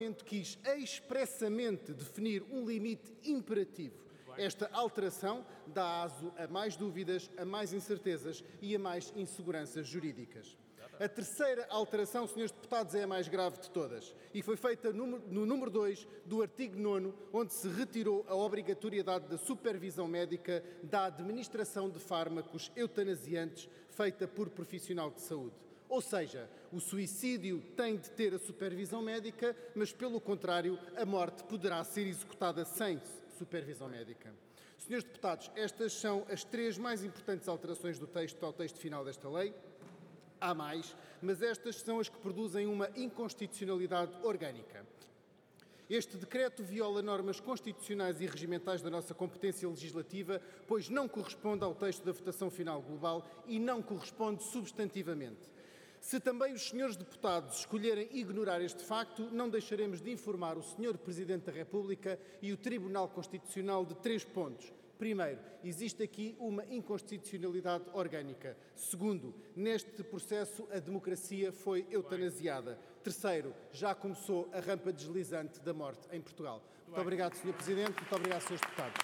quis expressamente definir um limite imperativo. Esta alteração dá aso a mais dúvidas, a mais incertezas e a mais inseguranças jurídicas. A terceira alteração, senhores deputados, é a mais grave de todas e foi feita no número 2 do artigo 9º, onde se retirou a obrigatoriedade da supervisão médica da administração de fármacos eutanasiantes feita por profissional de saúde. Ou seja, o suicídio tem de ter a supervisão médica, mas, pelo contrário, a morte poderá ser executada sem supervisão médica. Senhores deputados, estas são as 3 mais importantes alterações do texto ao texto final desta lei. Há mais, mas estas são as que produzem uma inconstitucionalidade orgânica. Este decreto viola normas constitucionais e regimentais da nossa competência legislativa, pois não corresponde ao texto da votação final global e não corresponde substantivamente. Se também os senhores deputados escolherem ignorar este facto, não deixaremos de informar o senhor Presidente da República e o Tribunal Constitucional de 3 pontos. Primeiro, existe aqui uma inconstitucionalidade orgânica. Segundo, neste processo a democracia foi eutanasiada. Terceiro, já começou a rampa deslizante da morte em Portugal. Muito obrigado, Sr. Presidente. Muito obrigado, Srs. Deputados.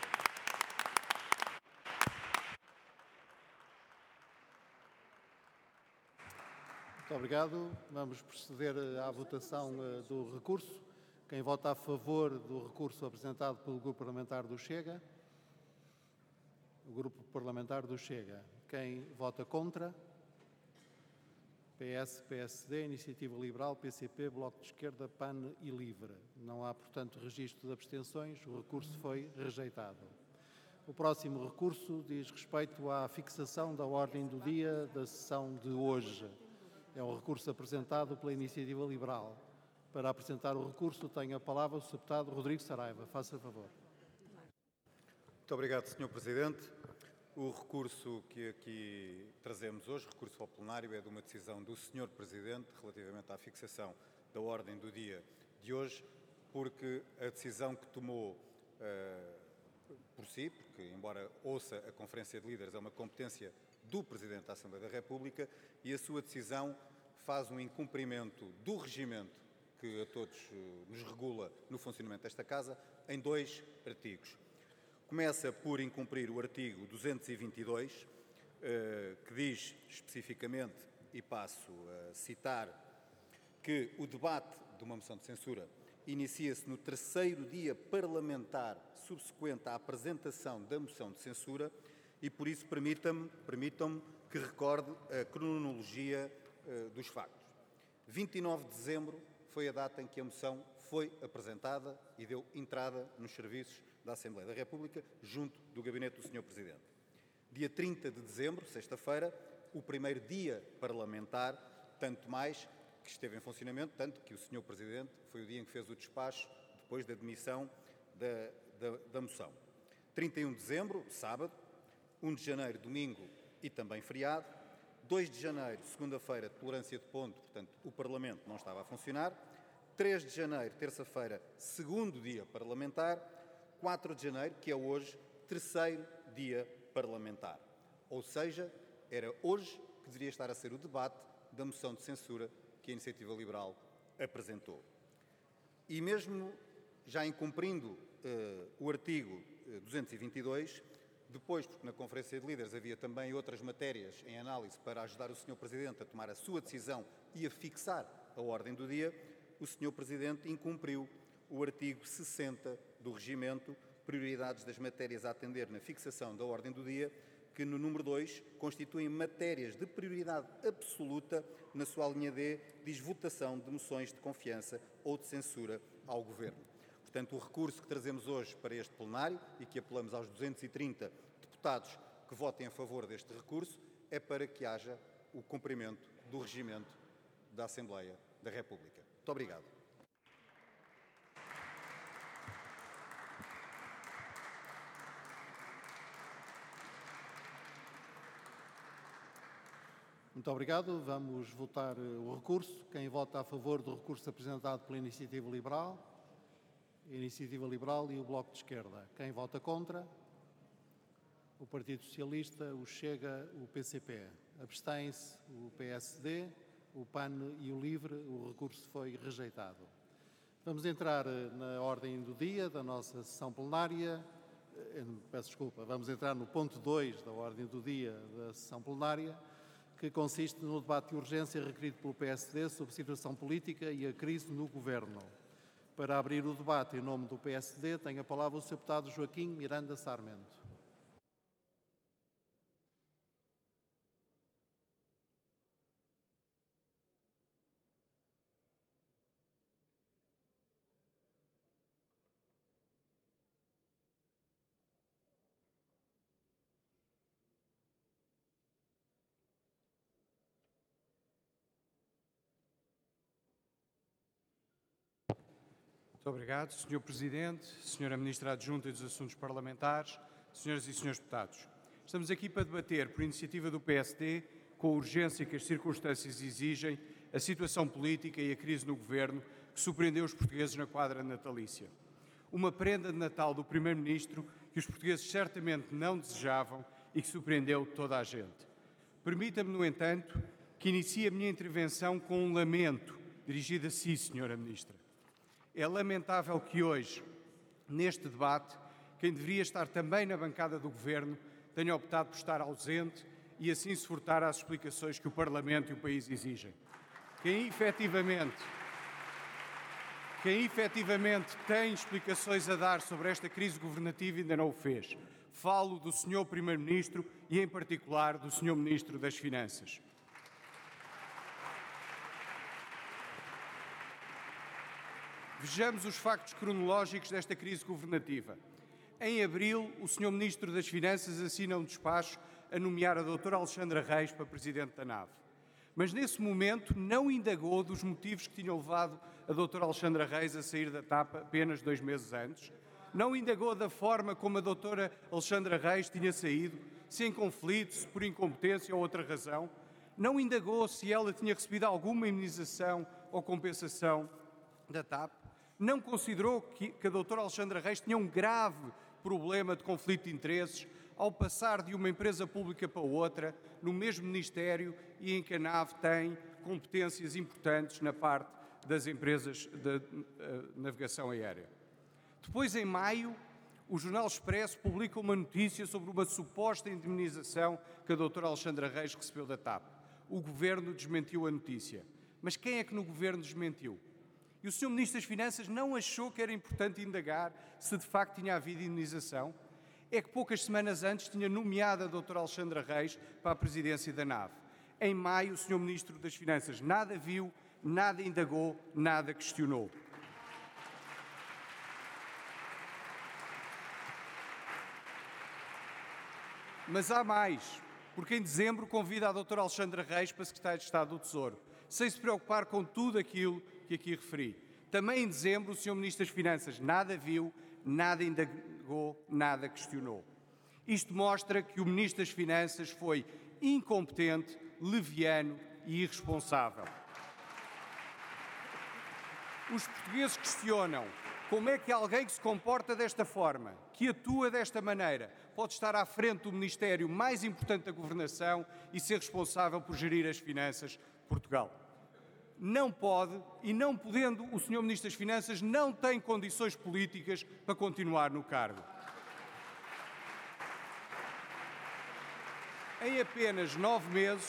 Muito obrigado. Vamos proceder à votação do recurso. Quem vota a favor do recurso apresentado pelo Grupo Parlamentar do Chega? O Grupo Parlamentar do Chega. Quem vota contra? PS, PSD, Iniciativa Liberal, PCP, Bloco de Esquerda, PAN e LIVRE. Não há, portanto, registro de abstenções. O recurso foi rejeitado. O próximo recurso diz respeito à fixação da ordem do dia da sessão de hoje. É um recurso apresentado pela Iniciativa Liberal. Para apresentar o recurso, tenho a palavra o Sr. Deputado Rodrigo Saraiva. Faça favor. Muito obrigado, Sr. Presidente. O recurso que aqui trazemos hoje, recurso ao plenário, é de uma decisão do Sr. Presidente relativamente à fixação da ordem do dia de hoje, porque a decisão que tomou por si, porque embora ouça a Conferência de Líderes, é uma competência do Presidente da Assembleia da República e a sua decisão faz um incumprimento do regimento que a todos nos regula no funcionamento desta Casa em 2 artigos. Começa por incumprir o artigo 222, que diz especificamente, e passo a citar, que o debate de uma moção de censura inicia-se no 3º dia parlamentar subsequente à apresentação da moção de censura e, por isso, permitam-me que recorde a cronologia dos factos. 29 de dezembro foi a data em que a moção foi apresentada e deu entrada nos serviços da Assembleia da República, junto do gabinete do Sr. Presidente. Dia 30 de dezembro, sexta-feira, o primeiro dia parlamentar, tanto mais que esteve em funcionamento, tanto que o Sr. Presidente foi o dia em que fez o despacho, depois da demissão da moção. 31 de dezembro, sábado, 1 de janeiro, domingo e também feriado, 2 de janeiro, segunda-feira, tolerância de ponto, portanto, o Parlamento não estava a funcionar, 3 de janeiro, terça-feira, segundo dia parlamentar, 4 de janeiro, que é hoje, 3º dia parlamentar. Ou seja, era hoje que deveria estar a ser o debate da moção de censura que a Iniciativa Liberal apresentou. E mesmo já incumprindo o artigo 222, depois, porque na Conferência de Líderes havia também outras matérias em análise para ajudar o Sr. Presidente a tomar a sua decisão e a fixar a ordem do dia, o Sr. Presidente incumpriu o artigo 60 do Regimento, prioridades das matérias a atender na fixação da ordem do dia, que no número 2 constituem matérias de prioridade absoluta, na sua linha D, diz votação de moções de confiança ou de censura ao Governo. Portanto, o recurso que trazemos hoje para este plenário e que apelamos aos 230 deputados que votem a favor deste recurso é para que haja o cumprimento do regimento da Assembleia da República. Muito obrigado. Muito obrigado. Vamos votar o recurso. Quem vota a favor do recurso apresentado pela Iniciativa Liberal? A Iniciativa Liberal e o Bloco de Esquerda. Quem vota contra? O Partido Socialista, o Chega, o PCP. Abstém-se o PSD, o PAN e o LIVRE. O recurso foi rejeitado. Vamos entrar na ordem do dia da nossa sessão plenária. Peço desculpa, vamos entrar no ponto 2 da ordem do dia da sessão plenária, que consiste no debate de urgência requerido pelo PSD sobre a situação política e a crise no Governo. Para abrir o debate em nome do PSD, tem a palavra o Sr. Deputado Joaquim Miranda Sarmento. Muito obrigado, Sr. Presidente, Sra. Ministra Adjunta dos Assuntos Parlamentares, Senhoras e Senhores Deputados. Estamos aqui para debater, por iniciativa do PSD, com a urgência que as circunstâncias exigem, a situação política e a crise no Governo que surpreendeu os portugueses na quadra natalícia. Uma prenda de Natal do Primeiro-Ministro que os portugueses certamente não desejavam e que surpreendeu toda a gente. Permita-me, no entanto, que inicie a minha intervenção com um lamento dirigido a si, Sra. Ministra. É lamentável que hoje, neste debate, quem deveria estar também na bancada do Governo tenha optado por estar ausente e assim se furtar às explicações que o Parlamento e o país exigem. Quem efetivamente tem explicações a dar sobre esta crise governativa ainda não o fez. Falo do Sr. Primeiro-Ministro e, em particular, do Sr. Ministro das Finanças. Vejamos os factos cronológicos desta crise governativa. Em abril, o Sr. Ministro das Finanças assina um despacho a nomear a doutora Alexandra Reis para Presidente da NAV. Mas, nesse momento, não indagou dos motivos que tinham levado a doutora Alexandra Reis a sair da TAP apenas 2 meses antes. Não indagou da forma como a doutora Alexandra Reis tinha saído, se em conflito, se por incompetência ou outra razão. Não indagou se ela tinha recebido alguma indemnização ou compensação da TAP. Não considerou que a doutora Alexandra Reis tinha um grave problema de conflito de interesses ao passar de uma empresa pública para outra, no mesmo Ministério, e em que a NAV tem competências importantes na parte das empresas de navegação aérea. Depois, em maio, o Jornal Expresso publica uma notícia sobre uma suposta indemnização que a doutora Alexandra Reis recebeu da TAP. O Governo desmentiu a notícia. Mas quem é que no Governo desmentiu? E o Sr. Ministro das Finanças não achou que era importante indagar se de facto tinha havido indemnização? É que poucas semanas antes tinha nomeado a doutora Alexandra Reis para a presidência da NAV. Em maio, o Sr. Ministro das Finanças nada viu, nada indagou, nada questionou. Mas há mais, porque em dezembro convida a doutora Alexandra Reis para Secretária de Estado do Tesouro, sem se preocupar com tudo aquilo que aqui referi. Também em dezembro, o Sr. Ministro das Finanças nada viu, nada indagou, nada questionou. Isto mostra que o Ministro das Finanças foi incompetente, leviano e irresponsável. Os portugueses questionam como é que alguém que se comporta desta forma, que atua desta maneira, pode estar à frente do Ministério mais importante da governação e ser responsável por gerir as finanças de Portugal. Não pode, e não podendo, o Sr. Ministro das Finanças não tem condições políticas para continuar no cargo. Em apenas 9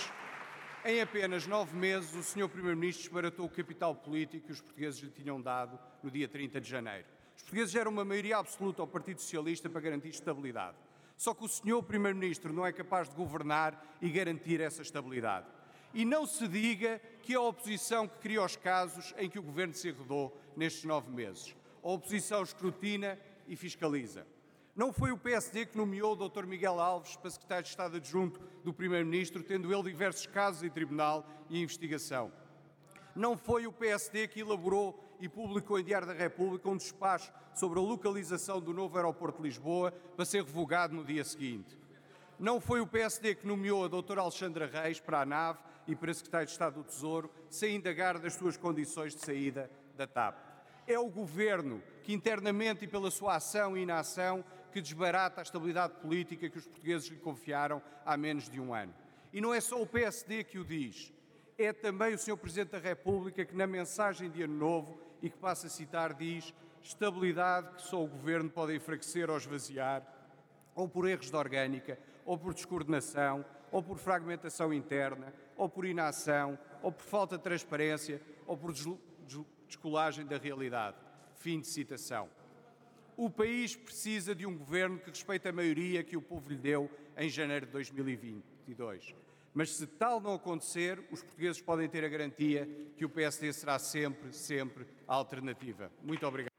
meses, o Sr. Primeiro-Ministro desbaratou o capital político que os portugueses lhe tinham dado no dia 30 de janeiro. Os portugueses deram uma maioria absoluta ao Partido Socialista para garantir estabilidade. Só que o Sr. Primeiro-Ministro não é capaz de governar e garantir essa estabilidade. E não se diga que é a oposição que cria os casos em que o Governo se enredou nestes 9 meses. A oposição escrutina e fiscaliza. Não foi o PSD que nomeou o Dr. Miguel Alves para Secretário de Estado Adjunto do Primeiro-Ministro, tendo ele diversos casos em tribunal e investigação. Não foi o PSD que elaborou e publicou em Diário da República um despacho sobre a localização do novo aeroporto de Lisboa para ser revogado no dia seguinte. Não foi o PSD que nomeou a doutora Alexandra Reis para a NAV e para Secretário de Estado do Tesouro, sem indagar das suas condições de saída da TAP. É o Governo que, internamente e pela sua ação e inação, que desbarata a estabilidade política que os portugueses lhe confiaram há menos de um ano. E não é só o PSD que o diz. É também o Sr. Presidente da República que, na mensagem de Ano Novo e que, passo a citar, diz: estabilidade que só o Governo pode enfraquecer ou esvaziar, ou por erros de orgânica, ou por descoordenação, ou por fragmentação interna, ou por inação, ou por falta de transparência, ou por descolagem da realidade. Fim de citação. O país precisa de um Governo que respeite a maioria que o povo lhe deu em janeiro de 2022. Mas se tal não acontecer, os portugueses podem ter a garantia que o PSD será sempre, sempre a alternativa. Muito obrigado.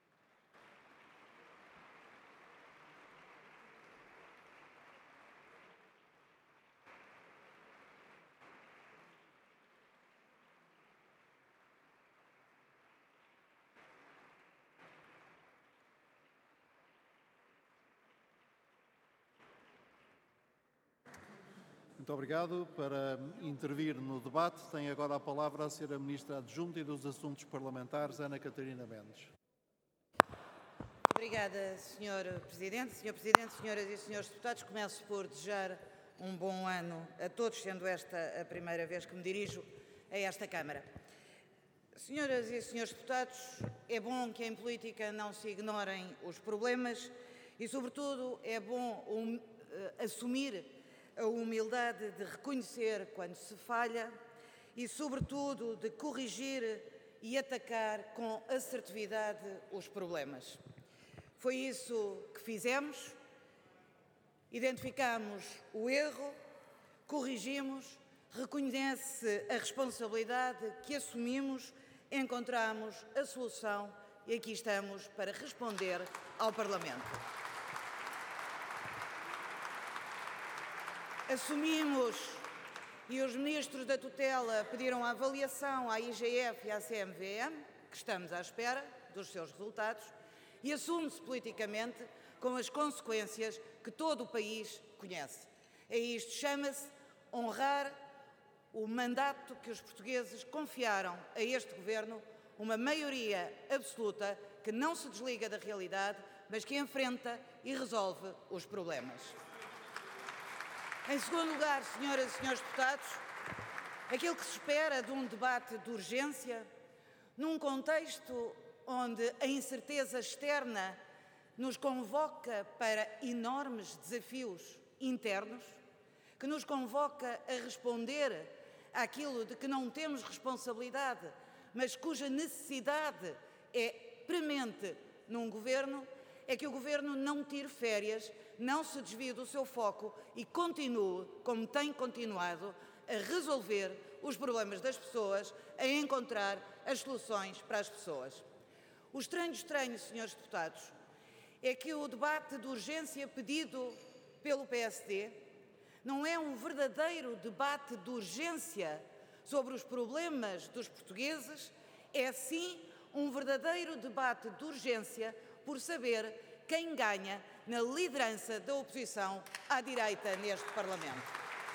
Muito obrigado. Para intervir no debate, tem agora a palavra a Sra. Ministra Adjunta e dos Assuntos Parlamentares, Ana Catarina Mendes. Obrigada, Sr. Presidente. Sr. Presidente, senhoras e senhores deputados, começo por desejar um bom ano a todos, sendo esta a primeira vez que me dirijo a esta Câmara. Senhoras e senhores deputados, é bom que em política não se ignorem os problemas e, sobretudo, é bom assumir a humildade de reconhecer quando se falha e, sobretudo, de corrigir e atacar com assertividade os problemas. Foi isso que fizemos, identificamos o erro, corrigimos, reconhece a responsabilidade que assumimos, encontramos a solução e aqui estamos para responder ao Parlamento. Assumimos e os ministros da tutela pediram a avaliação à IGF e à CMVM, que estamos à espera dos seus resultados, e assume-se politicamente com as consequências que todo o país conhece. A isto chama-se honrar o mandato que os portugueses confiaram a este Governo, uma maioria absoluta que não se desliga da realidade, mas que enfrenta e resolve os problemas. Em segundo lugar, senhoras e senhores deputados, aquilo que se espera de um debate de urgência, num contexto onde a incerteza externa nos convoca para enormes desafios internos, que nos convoca a responder àquilo de que não temos responsabilidade, mas cuja necessidade é premente num Governo, é que o Governo não tire férias, não se desvie do seu foco e continue, como tem continuado, a resolver os problemas das pessoas, a encontrar as soluções para as pessoas. O estranho, senhores deputados, é que o debate de urgência pedido pelo PSD não é um verdadeiro debate de urgência sobre os problemas dos portugueses, é sim um verdadeiro debate de urgência por saber quem ganha na liderança da oposição à direita neste Parlamento.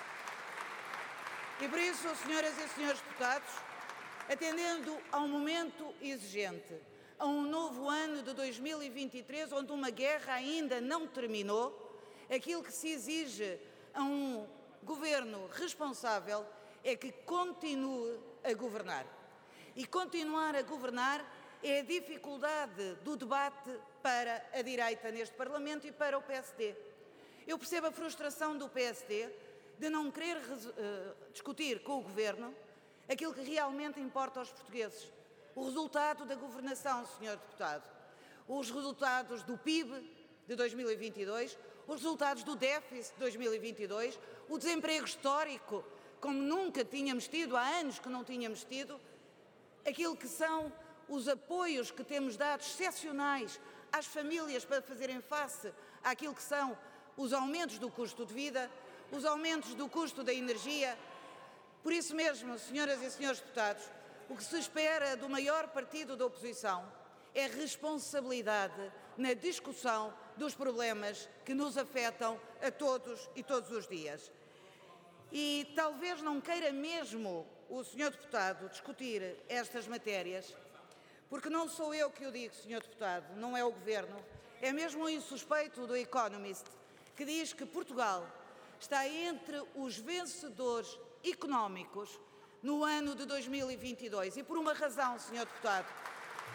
E por isso, senhoras e senhores deputados, atendendo a um momento exigente, a um novo ano de 2023, onde uma guerra ainda não terminou, aquilo que se exige a um Governo responsável é que continue a governar. E continuar a governar é a dificuldade do debate para a direita neste Parlamento e para o PSD. Eu percebo a frustração do PSD de não querer discutir com o Governo aquilo que realmente importa aos portugueses. O resultado da governação, senhor deputado, os resultados do PIB de 2022, os resultados do déficit de 2022, o desemprego histórico, como nunca tínhamos tido, há anos que não tínhamos tido, aquilo que são os apoios que temos dado excepcionais às famílias para fazerem face àquilo que são os aumentos do custo de vida, os aumentos do custo da energia. Por isso mesmo, senhoras e senhores deputados, o que se espera do maior partido da oposição é responsabilidade na discussão dos problemas que nos afetam a todos e todos os dias. E talvez não queira mesmo o senhor deputado discutir estas matérias, porque não sou eu que o digo, senhor deputado, não é o Governo, é mesmo um insuspeito do Economist, que diz que Portugal está entre os vencedores económicos no ano de 2022. E por uma razão, senhor deputado,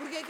Porque aqui